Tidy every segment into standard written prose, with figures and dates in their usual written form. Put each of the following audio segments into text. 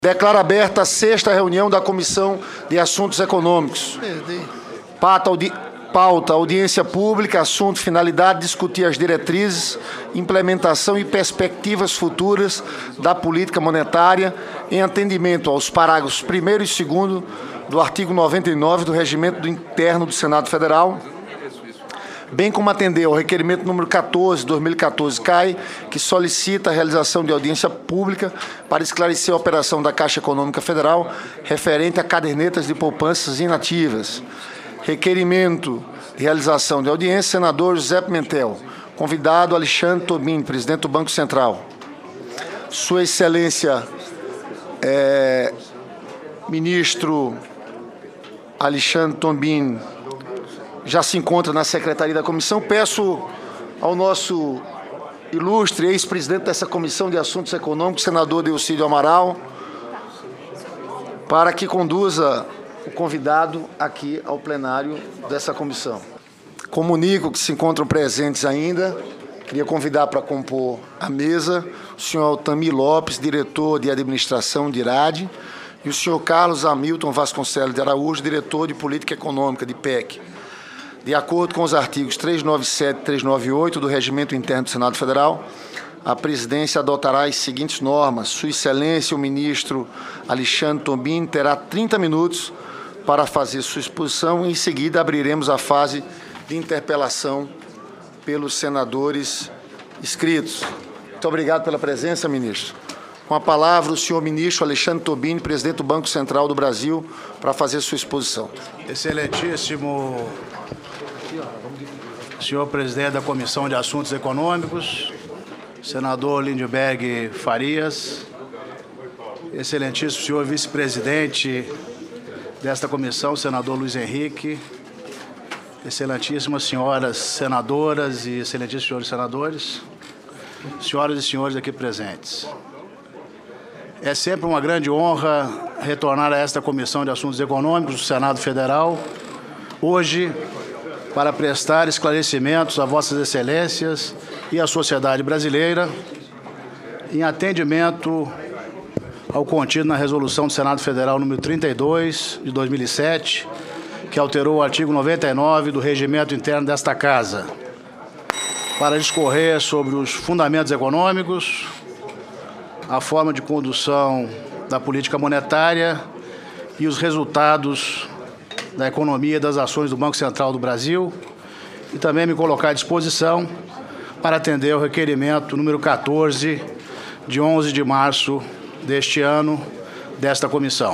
Declaro aberta a 6ª reunião da Comissão de Assuntos Econômicos. Pauta, audiência pública, assunto, finalidade, discutir as diretrizes, implementação e perspectivas futuras da política monetária em atendimento aos parágrafos 1º e 2º do artigo 99 do Regimento Interno do Senado Federal, bem como atender ao requerimento número 14, 2014, CAI, que solicita a realização de audiência pública para esclarecer a operação da Caixa Econômica Federal referente a cadernetas de poupanças inativas. Requerimento de realização de audiência, senador José Pimentel. Convidado, Alexandre Tobini, presidente do Banco Central. Sua Excelência, ministro Alexandre Tobini, já se encontra na secretaria da comissão. Peço ao nosso ilustre ex-presidente dessa Comissão de Assuntos Econômicos, senador Delcídio Amaral, para que conduza o convidado aqui ao plenário dessa comissão. Comunico que se encontram presentes ainda. Queria convidar para compor a mesa o senhor Altamir Lopes, diretor de administração de IRAD, e o senhor Carlos Hamilton Vasconcelos de Araújo, diretor de política econômica de PEC. De acordo com os artigos 397 e 398 do Regimento Interno do Senado Federal, a presidência adotará as seguintes normas. Sua Excelência, o ministro Alexandre Tobini, terá 30 minutos para fazer sua exposição e, em seguida, abriremos a fase de interpelação pelos senadores inscritos. Muito obrigado pela presença, ministro. Com a palavra, o senhor ministro Alexandre Tobini, presidente do Banco Central do Brasil, para fazer sua exposição. Excelentíssimo senhor presidente da Comissão de Assuntos Econômicos, senador Lindbergh Farias, excelentíssimo senhor vice-presidente desta comissão, senador Luiz Henrique, excelentíssimas senhoras senadoras e excelentíssimos senhores senadores, senhoras e senhores aqui presentes. É sempre uma grande honra retornar a esta Comissão de Assuntos Econômicos do Senado Federal, hoje, para prestar esclarecimentos a Vossas Excelências e à sociedade brasileira, em atendimento ao contido na Resolução do Senado Federal número 32, de 2007, que alterou o artigo 99 do Regimento Interno desta Casa, para discorrer sobre os fundamentos econômicos, a forma de condução da política monetária e os resultados da economia e das ações do Banco Central do Brasil, e também me colocar à disposição para atender ao requerimento número 14, de 11 de março deste ano, desta comissão.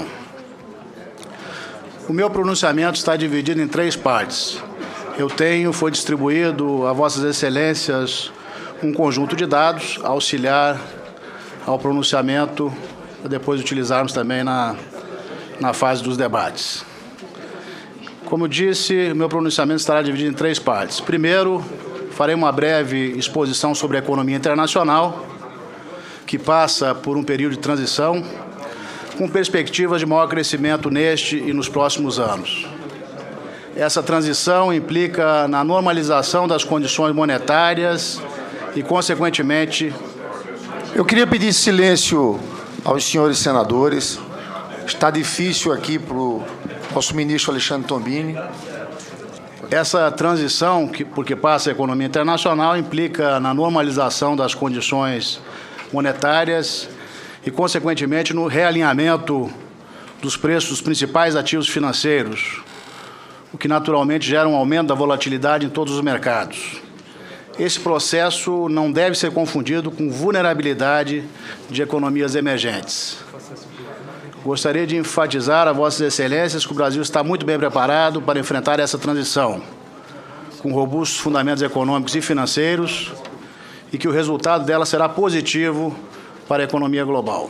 O meu pronunciamento está dividido em 3 partes. Foi distribuído a Vossas Excelências um conjunto de dados auxiliar ao pronunciamento, para depois utilizarmos também na fase dos debates. Como disse, meu pronunciamento estará dividido em 3 partes. Primeiro, farei uma breve exposição sobre a economia internacional, que passa por um período de transição, com perspectivas de maior crescimento neste e nos próximos anos. Essa transição implica na normalização das condições monetárias e, consequentemente... Eu queria pedir silêncio aos senhores senadores. Está difícil aqui para o nosso ministro Alexandre Tobini. Essa transição, porque passa a economia internacional, implica na normalização das condições monetárias e, consequentemente, no realinhamento dos preços dos principais ativos financeiros, o que naturalmente gera um aumento da volatilidade em todos os mercados. Esse processo não deve ser confundido com vulnerabilidade de economias emergentes. Gostaria de enfatizar a Vossas Excelências que o Brasil está muito bem preparado para enfrentar essa transição, com robustos fundamentos econômicos e financeiros, e que o resultado dela será positivo para a economia global.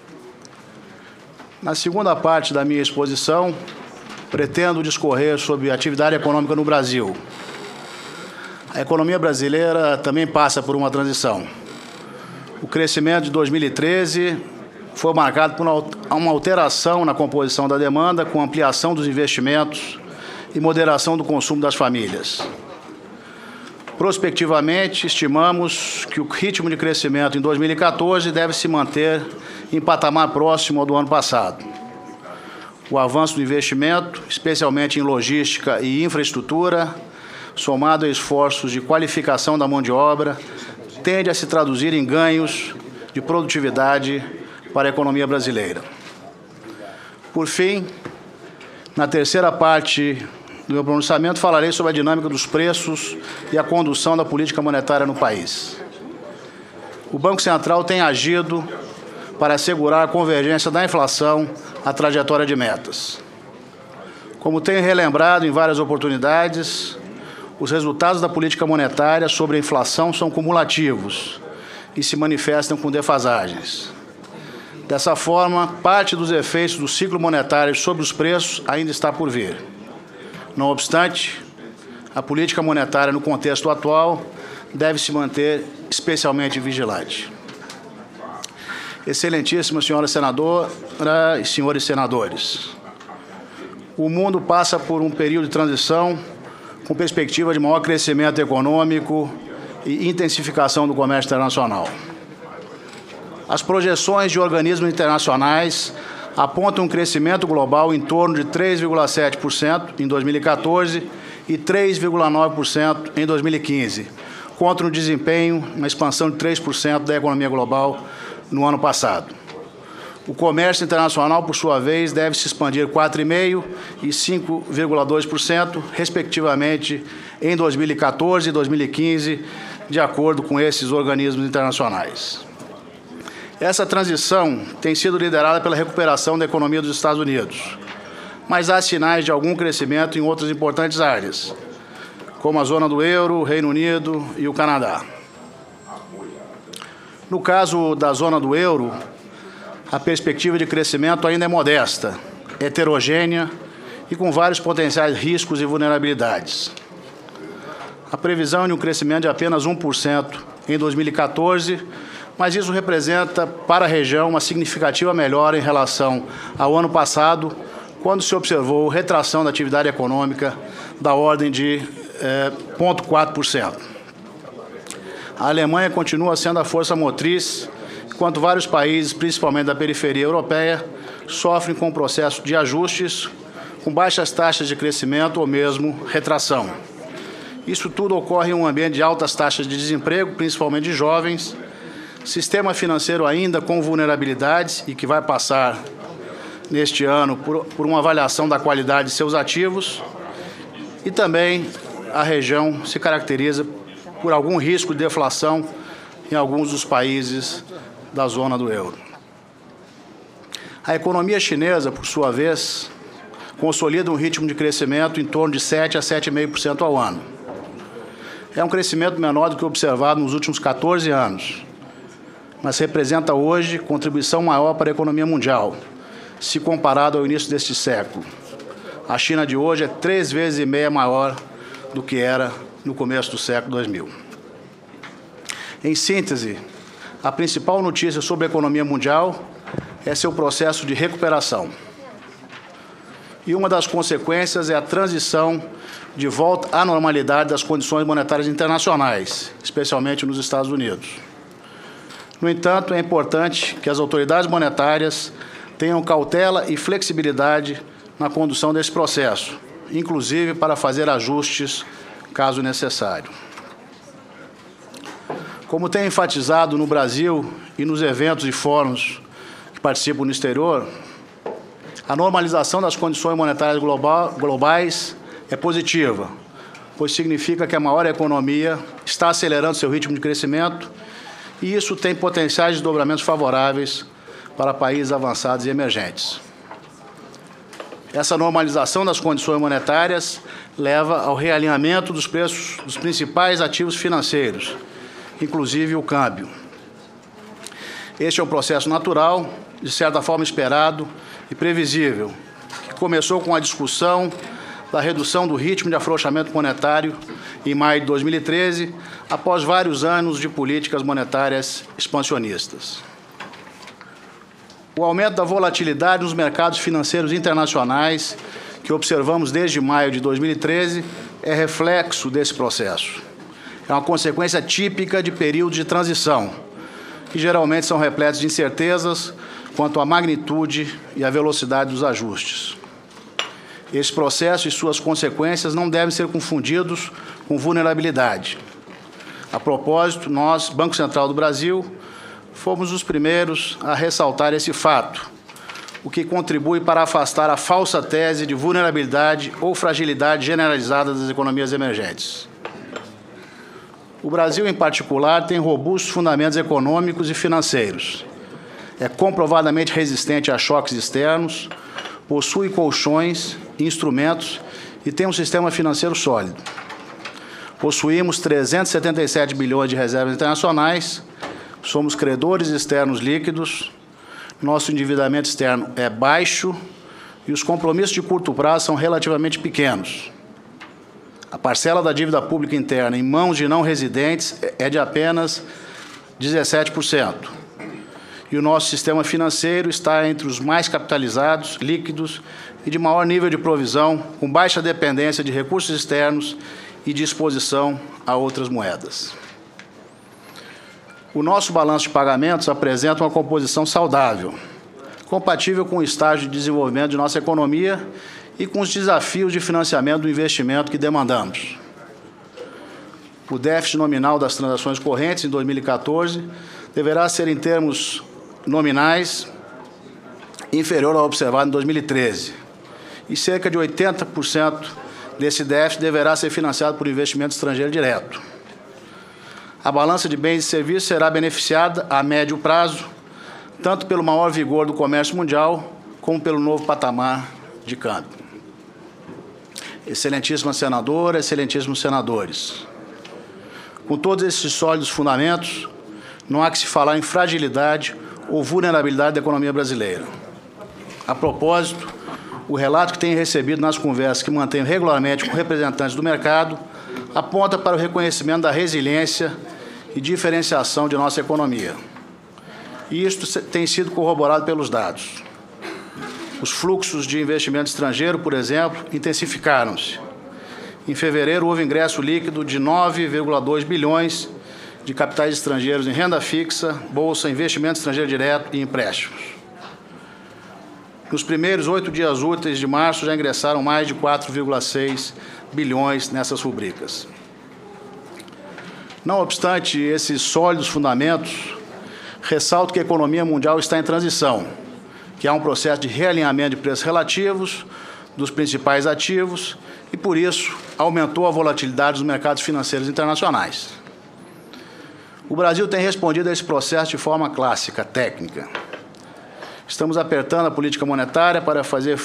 Na segunda parte da minha exposição, pretendo discorrer sobre a atividade econômica no Brasil. A economia brasileira também passa por uma transição. O crescimento de 2013 foi marcado por uma alteração na composição da demanda, com ampliação dos investimentos e moderação do consumo das famílias. Prospectivamente, estimamos que o ritmo de crescimento em 2014 deve se manter em patamar próximo ao do ano passado. O avanço do investimento, especialmente em logística e infraestrutura, somado a esforços de qualificação da mão de obra, tende a se traduzir em ganhos de produtividade para a economia brasileira. Por fim, na terceira parte do meu pronunciamento, falarei sobre a dinâmica dos preços e a condução da política monetária no país. O Banco Central tem agido para assegurar a convergência da inflação à trajetória de metas. Como tenho relembrado em várias oportunidades, os resultados da política monetária sobre a inflação são cumulativos e se manifestam com defasagens. Dessa forma, parte dos efeitos do ciclo monetário sobre os preços ainda está por vir. Não obstante, a política monetária no contexto atual deve se manter especialmente vigilante. Excelentíssima senhora senadora e senhores senadores, o mundo passa por um período de transição com perspectiva de maior crescimento econômico e intensificação do comércio internacional. As projeções de organismos internacionais apontam um crescimento global em torno de 3,7% em 2014 e 3,9% em 2015, contra um desempenho, uma expansão de 3% da economia global no ano passado. O comércio internacional, por sua vez, deve se expandir 4,5% e 5,2%, respectivamente, em 2014 e 2015, de acordo com esses organismos internacionais. Essa transição tem sido liderada pela recuperação da economia dos Estados Unidos, mas há sinais de algum crescimento em outras importantes áreas, como a zona do euro, o Reino Unido e o Canadá. No caso da zona do euro, a perspectiva de crescimento ainda é modesta, heterogênea e com vários potenciais riscos e vulnerabilidades. A previsão é de um crescimento de apenas 1% em 2014, mas isso representa para a região uma significativa melhora em relação ao ano passado, quando se observou retração da atividade econômica da ordem de 0,4%. A Alemanha continua sendo a força motriz, enquanto vários países, principalmente da periferia europeia, sofrem com o processo de ajustes, com baixas taxas de crescimento ou mesmo retração. Isso tudo ocorre em um ambiente de altas taxas de desemprego, principalmente de jovens, sistema financeiro ainda com vulnerabilidades e que vai passar neste ano por uma avaliação da qualidade de seus ativos, e também a região se caracteriza por algum risco de deflação em alguns dos países da zona do euro. A economia chinesa, por sua vez, consolida um ritmo de crescimento em torno de 7% a 7,5% ao ano. É um crescimento menor do que observado nos últimos 14 anos, mas representa hoje contribuição maior para a economia mundial, se comparado ao início deste século. A China de hoje é 3,5 vezes maior do que era no começo do século 2000. Em síntese, a principal notícia sobre a economia mundial é seu processo de recuperação. E uma das consequências é a transição de volta à normalidade das condições monetárias internacionais, especialmente nos Estados Unidos. No entanto, é importante que as autoridades monetárias tenham cautela e flexibilidade na condução desse processo, inclusive para fazer ajustes, caso necessário. Como tenho enfatizado no Brasil e nos eventos e fóruns que participo no exterior, a normalização das condições monetárias globais é positiva, pois significa que a maior economia está acelerando seu ritmo de crescimento e isso tem potenciais desdobramentos favoráveis para países avançados e emergentes. Essa normalização das condições monetárias leva ao realinhamento dos preços dos principais ativos financeiros, inclusive o câmbio. Este é um processo natural, de certa forma esperado e previsível, que começou com a discussão da redução do ritmo de afrouxamento monetário em maio de 2013, após vários anos de políticas monetárias expansionistas. O aumento da volatilidade nos mercados financeiros internacionais, que observamos desde maio de 2013, é reflexo desse processo. É uma consequência típica de períodos de transição, que geralmente são repletos de incertezas, quanto à magnitude e à velocidade dos ajustes. Esse processo e suas consequências não devem ser confundidos com vulnerabilidade. A propósito, nós, Banco Central do Brasil, fomos os primeiros a ressaltar esse fato, o que contribui para afastar a falsa tese de vulnerabilidade ou fragilidade generalizada das economias emergentes. O Brasil, em particular, tem robustos fundamentos econômicos e financeiros. É comprovadamente resistente a choques externos, possui colchões, instrumentos e tem um sistema financeiro sólido. Possuímos 377 bilhões de reservas internacionais, somos credores externos líquidos, nosso endividamento externo é baixo e os compromissos de curto prazo são relativamente pequenos. A parcela da dívida pública interna em mãos de não residentes é de apenas 17%. E o nosso sistema financeiro está entre os mais capitalizados, líquidos e de maior nível de provisão, com baixa dependência de recursos externos e de exposição a outras moedas. O nosso balanço de pagamentos apresenta uma composição saudável, compatível com o estágio de desenvolvimento de nossa economia e com os desafios de financiamento do investimento que demandamos. O déficit nominal das transações correntes em 2014 deverá ser, em termos nominais, inferior ao observado em 2013, e cerca de 80% desse déficit deverá ser financiado por investimento estrangeiro direto. A balança de bens e serviços será beneficiada a médio prazo, tanto pelo maior vigor do comércio mundial, como pelo novo patamar de câmbio. Excelentíssima senadora, excelentíssimos senadores, com todos esses sólidos fundamentos, não há que se falar em fragilidade ou vulnerabilidade da economia brasileira. A propósito, o relato que tenho recebido nas conversas que mantenho regularmente com representantes do mercado aponta para o reconhecimento da resiliência e diferenciação de nossa economia. E isto tem sido corroborado pelos dados. Os fluxos de investimento estrangeiro, por exemplo, intensificaram-se. Em fevereiro, houve ingresso líquido de 9,2 bilhões de capitais estrangeiros em renda fixa, bolsa, investimento estrangeiro direto e empréstimos. Nos primeiros 8 dias úteis de março, já ingressaram mais de 4,6 bilhões nessas rubricas. Não obstante esses sólidos fundamentos, ressalto que a economia mundial está em transição, que há um processo de realinhamento de preços relativos dos principais ativos e, por isso, aumentou a volatilidade dos mercados financeiros internacionais. O Brasil tem respondido a esse processo de forma clássica, técnica. Estamos apertando a política monetária para fazer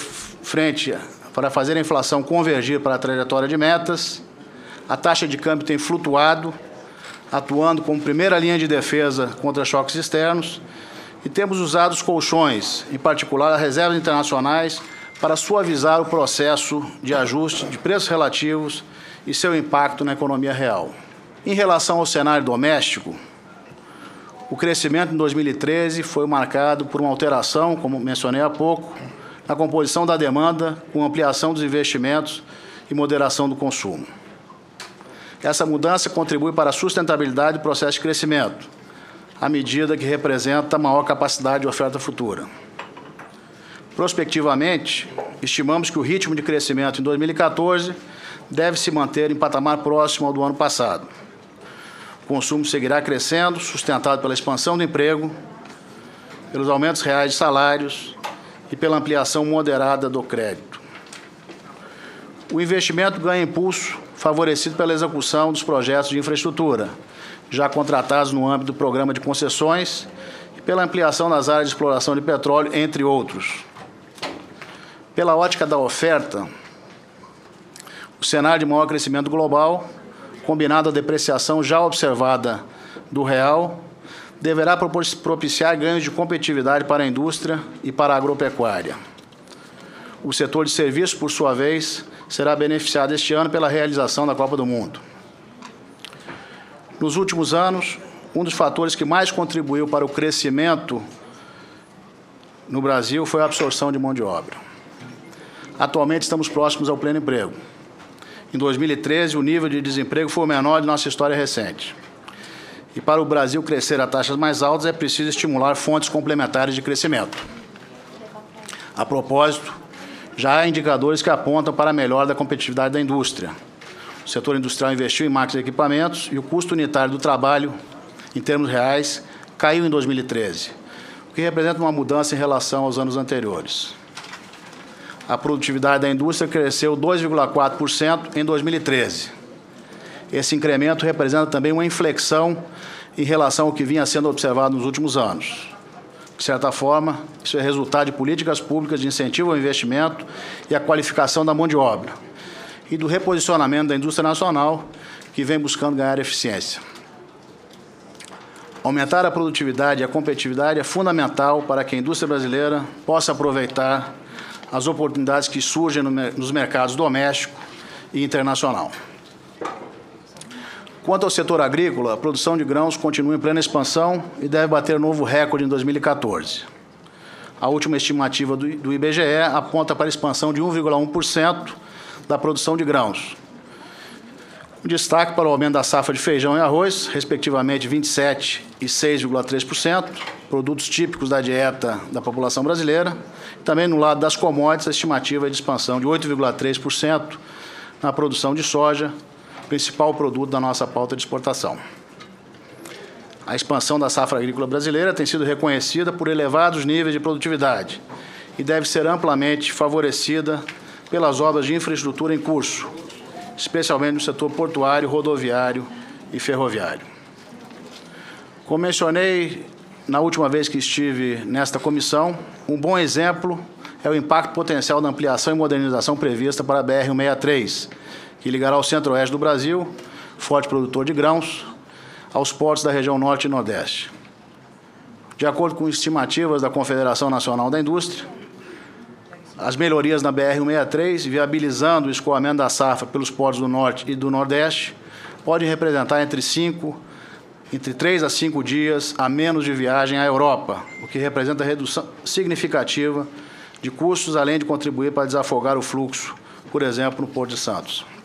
a inflação convergir para a trajetória de metas. A taxa de câmbio tem flutuado, atuando como primeira linha de defesa contra choques externos, e temos usado os colchões, em particular as reservas internacionais, para suavizar o processo de ajuste de preços relativos e seu impacto na economia real. Em relação ao cenário doméstico, o crescimento em 2013 foi marcado por uma alteração, como mencionei há pouco, na composição da demanda, com ampliação dos investimentos e moderação do consumo. Essa mudança contribui para a sustentabilidade do processo de crescimento, à medida que representa maior capacidade de oferta futura. Prospectivamente, estimamos que o ritmo de crescimento em 2014 deve se manter em patamar próximo ao do ano passado. O consumo seguirá crescendo, sustentado pela expansão do emprego, pelos aumentos reais de salários e pela ampliação moderada do crédito. O investimento ganha impulso, favorecido pela execução dos projetos de infraestrutura, já contratados no âmbito do programa de concessões e pela ampliação das áreas de exploração de petróleo, entre outros. Pela ótica da oferta, o cenário de maior crescimento global, combinado à depreciação já observada do real, deverá propiciar ganhos de competitividade para a indústria e para a agropecuária. O setor de serviços, por sua vez, será beneficiado este ano pela realização da Copa do Mundo. Nos últimos anos, um dos fatores que mais contribuiu para o crescimento no Brasil foi a absorção de mão de obra. Atualmente, estamos próximos ao pleno emprego. Em 2013, o nível de desemprego foi o menor de nossa história recente. E para o Brasil crescer a taxas mais altas, é preciso estimular fontes complementares de crescimento. A propósito, já há indicadores que apontam para a melhora da competitividade da indústria. O setor industrial investiu em máquinas e equipamentos e o custo unitário do trabalho, em termos reais, caiu em 2013, o que representa uma mudança em relação aos anos anteriores. A produtividade da indústria cresceu 2,4% em 2013. Esse incremento representa também uma inflexão em relação ao que vinha sendo observado nos últimos anos. De certa forma, isso é resultado de políticas públicas de incentivo ao investimento e à qualificação da mão de obra e do reposicionamento da indústria nacional, que vem buscando ganhar eficiência. Aumentar a produtividade e a competitividade é fundamental para que a indústria brasileira possa aproveitar as oportunidades que surgem nos mercados doméstico e internacional. Quanto ao setor agrícola, a produção de grãos continua em plena expansão e deve bater novo recorde em 2014. A última estimativa do IBGE aponta para a expansão de 1,1% da produção de grãos. Um destaque para o aumento da safra de feijão e arroz, respectivamente 27% e 6,3%, produtos típicos da dieta da população brasileira. Também no lado das commodities, a estimativa é de expansão de 8,3% na produção de soja, principal produto da nossa pauta de exportação. A expansão da safra agrícola brasileira tem sido reconhecida por elevados níveis de produtividade e deve ser amplamente favorecida pelas obras de infraestrutura em curso, especialmente no setor portuário, rodoviário e ferroviário. Como mencionei na última vez que estive nesta comissão, um bom exemplo é o impacto potencial da ampliação e modernização prevista para a BR-163, que ligará o centro-oeste do Brasil, forte produtor de grãos, aos portos da região norte e nordeste. De acordo com estimativas da Confederação Nacional da Indústria, as melhorias na BR-163, viabilizando o escoamento da safra pelos portos do norte e do nordeste, podem representar entre 3 a 5 dias a menos de viagem à Europa, o que representa redução significativa de custos, além de contribuir para desafogar o fluxo, por exemplo, no Porto de Santos.